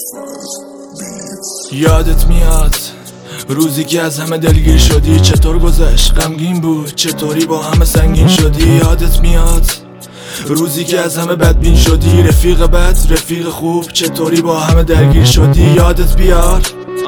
یادت میاد روزی که از همه دلگیر شدی؟ چطور گذشت؟ غمگین بود؟ چطوری با همه سنگین شدی؟ یادت میاد روزی که از همه بدبین شدی؟ رفیق بد رفیق خوب چطوری با همه درگیر شدی؟ یادت بیار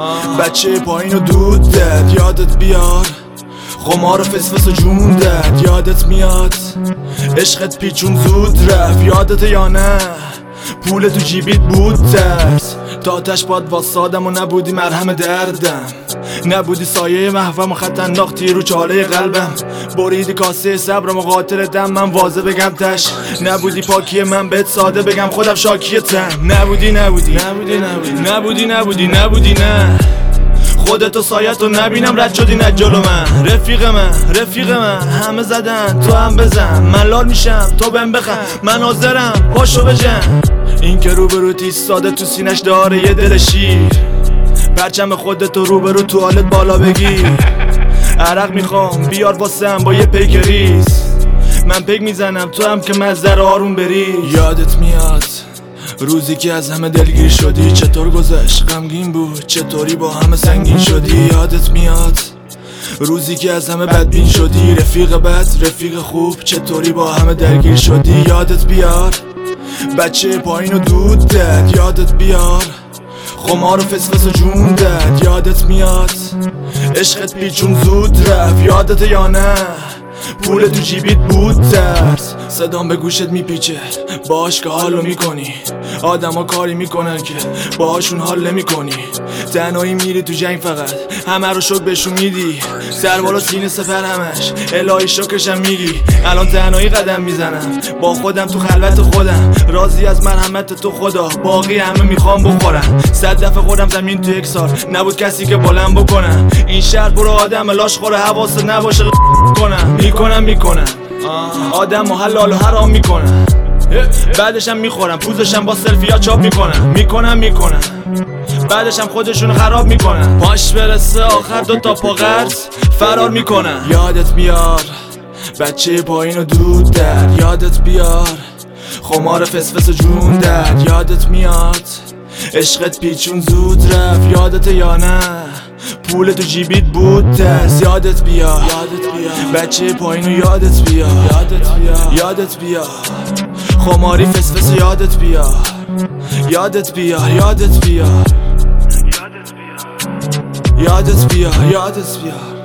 بچه پایین و دود داد؟ یادت بیار خمار و فسفس و جون داد؟ یادت میاد عشقت پیچون زود رفت؟ یادت یا نه پول تو جیبیت بود درس تا آتش باد واسادم و نبودی مرهم دردم، نبودی سایه محوم و خطرناک تیر رو چاله قلبم، بریدی کاسه صبرم و قاتل دم من واضح بگم تش، نبودی پاکی من بهت ساده بگم خودم شاکیتم، نبودی نبودی نبودی نبودی نبودی نبودی نبودی نه خودتو سایتو نبینم رد شدی نه جلو من، رفیق من همه زدن تو هم بزن، من لال میشم تو بهم بخند من حاضرم پاشو بجن، این که روبروت ایستاده تو سینش داره یه دل شیر، پرچم خودتو روبرو توالت بالا بگیر، عرق میخوام بیار واسم با یه پیک ریز، من پیک میزنم تو هم که مزدر آروم بری. یادت میاد روزی که از همه دلگیر شدی؟ چطور گذشت؟ غمگین بود؟ چطوری با همه سنگین شدی؟ یادت میاد روزی که از همه بدبین شدی؟ رفیق بد رفیق خوب چطوری با همه درگیر شدی؟ یادت بیار بچه پایین و دود داد؟ یادت بیار خمار و فسفس و جون داد؟ یادت میاد عشقت پیچون زود رفت؟ یادت یا نه پول تو جیبیت بود درس؟ صدام به گوشت میپیچه باش که حالو میکنی، آدم ها کاری میکنن که باهاشون حال نمیکنی، تنهایی میری تو جنگ فقط همه رو شک بهشون میدی، سر بالا سینه سپر همش الهی شکرشم میگی، الان تنهایی قدم میزنم با خودم تو خلوت خودم، راضی از مرحمت تو خدا باقی همه میخوام بخورم، 100 دفعه خودم زمین تو 1 سال نبود کسی که بلند بکنم، این شهر برو آدم لاش خوره حواست نباشه میکنم آدم و حلال و حرام میکنم، بعدشم میخورم پوزشم با سلفیا چاپ میکنم بعدشم خودشون خراب میکنن، پاش برسه آخر 2 تا پا قرض فرار میکنن. یادت بیار بچه پایین و دود در؟ یادت بیار خمار فسفس و جون در؟ یادت میاد عشقت پیچون زود رفت؟ یادت یا نه پول تو جیبیت بود دست؟ یادت بیار بچه پایین و یادت بیار خماری فسفس یادت بیار